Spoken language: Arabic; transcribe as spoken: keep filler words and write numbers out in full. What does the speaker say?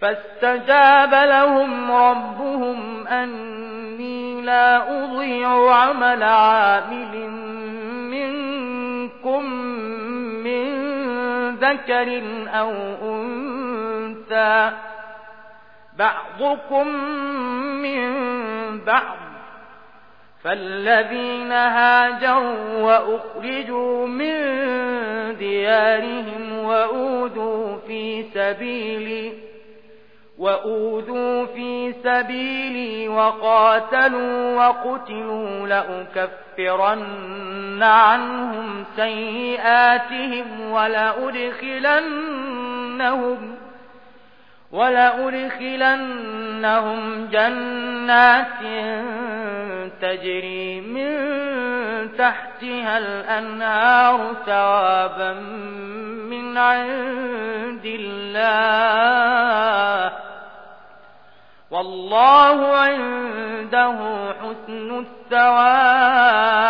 فاستجاب لهم ربهم أني لا أضيع عمل عامل منكم من ذكر أو أنثى بعضكم من بعض، فالذين هاجروا وأخرجوا من ديارهم وأوذوا في سبيلي وأوذوا في سبيلي وقاتلوا وقتلوا لأكفرن عنهم سيئاتهم ولأدخلنهم ولأدخلنهم جنات تجري من تحتها الأنهار ثوابا من عند الله، والله عنده حسن الثواب.